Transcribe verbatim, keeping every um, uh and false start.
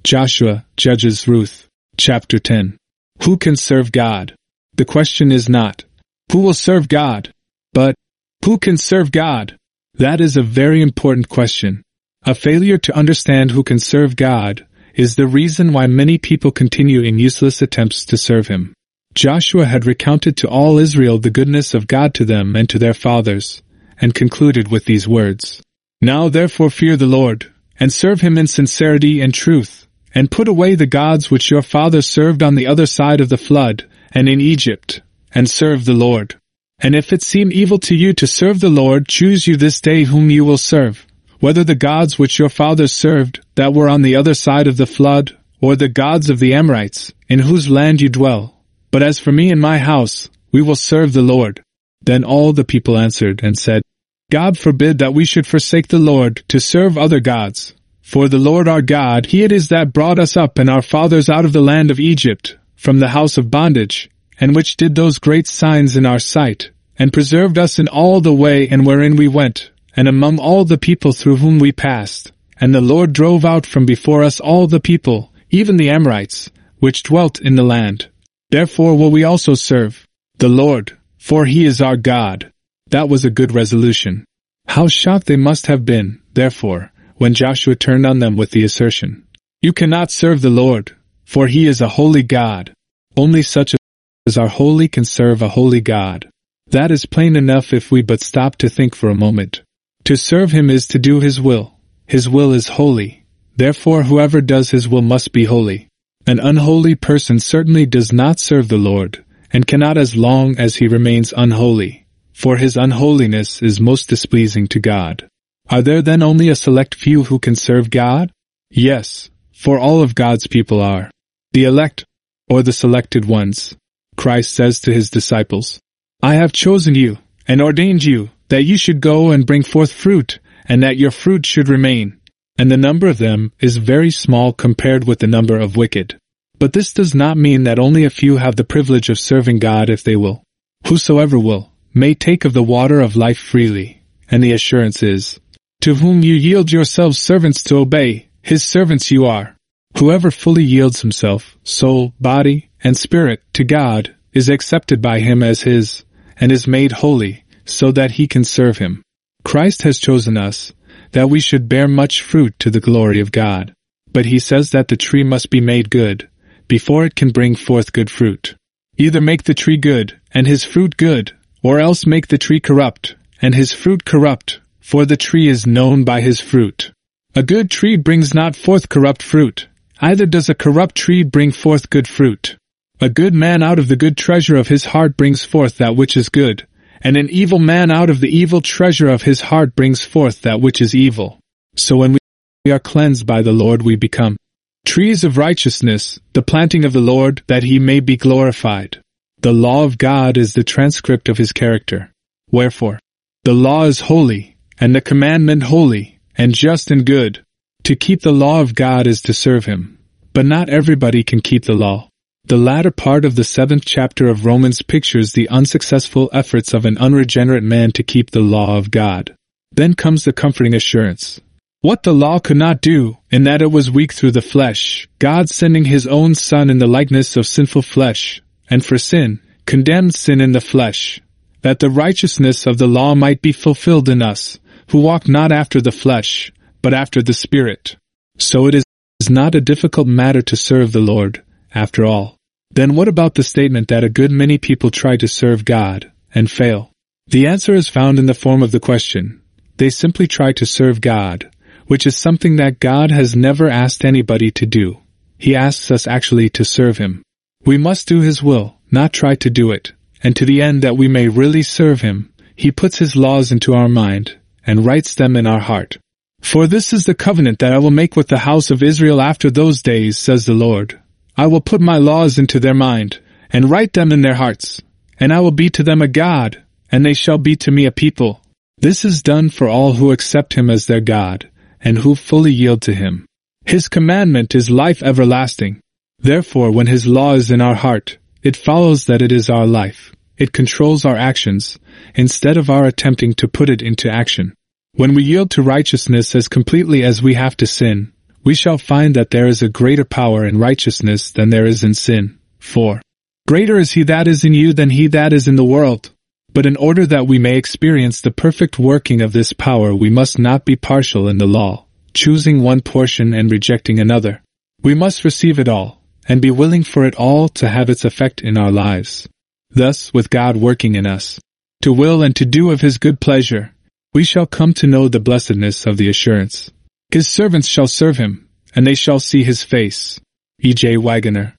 Joshua, Judges, Ruth. Chapter ten. Who can serve God? The question is not, who will serve God? But, who can serve God? That is a very important question. A failure to understand who can serve God is the reason why many people continue in useless attempts to serve Him. Joshua had recounted to all Israel the goodness of God to them and to their fathers, and concluded with these words, "Now therefore fear the Lord, and serve Him in sincerity and truth, and put away the gods which your fathers served on the other side of the flood, and in Egypt, and serve the Lord. And if it seem evil to you to serve the Lord, choose you this day whom you will serve, whether the gods which your fathers served that were on the other side of the flood, or the gods of the Amorites, in whose land you dwell. But as for me and my house, we will serve the Lord." Then all the people answered and said, "God forbid that we should forsake the Lord to serve other gods. For the Lord our God, He it is that brought us up and our fathers out of the land of Egypt, from the house of bondage, and which did those great signs in our sight, and preserved us in all the way and wherein we went, and among all the people through whom we passed. And the Lord drove out from before us all the people, even the Amorites, which dwelt in the land. Therefore will we also serve the Lord, for He is our God." That was a good resolution. How shocked they must have been, therefore, when Joshua turned on them with the assertion, "You cannot serve the Lord, for He is a holy God. Only such as are holy can serve a holy God." That is plain enough if we but stop to think for a moment. To serve Him is to do His will. His will is holy. Therefore whoever does His will must be holy. An unholy person certainly does not serve the Lord, and cannot as long as he remains unholy, for his unholiness is most displeasing to God. Are there then only a select few who can serve God? Yes, for all of God's people are the elect, or the selected ones. Christ says to His disciples, "I have chosen you, and ordained you, that you should go and bring forth fruit, and that your fruit should remain. And the number of them is very small compared with the number of wicked." But this does not mean that only a few have the privilege of serving God if they will. Whosoever will, may take of the water of life freely, and the assurance is, "To whom you yield yourselves servants to obey, His servants you are." Whoever fully yields himself, soul, body, and spirit, to God, is accepted by Him as His, and is made holy, so that He can serve Him. Christ has chosen us, that we should bear much fruit to the glory of God. But He says that the tree must be made good, before it can bring forth good fruit. Either make the tree good, and his fruit good, or else make the tree corrupt, and his fruit corrupt, for the tree is known by his fruit. A good tree brings not forth corrupt fruit, either does a corrupt tree bring forth good fruit. A good man out of the good treasure of his heart brings forth that which is good, and an evil man out of the evil treasure of his heart brings forth that which is evil. So when we are cleansed by the Lord, we become trees of righteousness, the planting of the Lord, that He may be glorified. The law of God is the transcript of His character. Wherefore, the law is holy, and the commandment holy, and just and good. To keep the law of God is to serve Him. But not everybody can keep the law. The latter part of the seventh chapter of Romans pictures the unsuccessful efforts of an unregenerate man to keep the law of God. Then comes the comforting assurance. What the law could not do, in that it was weak through the flesh, God sending His own Son in the likeness of sinful flesh, and for sin, condemned sin in the flesh, that the righteousness of the law might be fulfilled in us, who walk not after the flesh, but after the Spirit. So it is not a difficult matter to serve the Lord, after all. Then what about the statement that a good many people try to serve God, and fail? The answer is found in the form of the question. They simply try to serve God, which is something that God has never asked anybody to do. He asks us actually to serve Him. We must do His will, not try to do it, and to the end that we may really serve Him, He puts His laws into our mind, and writes them in our heart. "For this is the covenant that I will make with the house of Israel after those days, says the Lord. I will put my laws into their mind, and write them in their hearts, and I will be to them a God, and they shall be to me a people. This is done for all who accept Him as their God, and who fully yield to Him. His commandment is life everlasting. Therefore, when His law is in our heart, it follows that it is our life. It controls our actions, instead of our attempting to put it into action. When we yield to righteousness as completely as we have to sin, we shall find that there is a greater power in righteousness than there is in sin. For greater is he that is in you than he that is in the world. But in order that we may experience the perfect working of this power, we must not be partial in the law, choosing one portion and rejecting another. We must receive it all, and be willing for it all to have its effect in our lives. Thus, with God working in us, to will and to do of his good pleasure, we shall come to know the blessedness of the assurance. His servants shall serve him, and they shall see his face. E J Waggoner.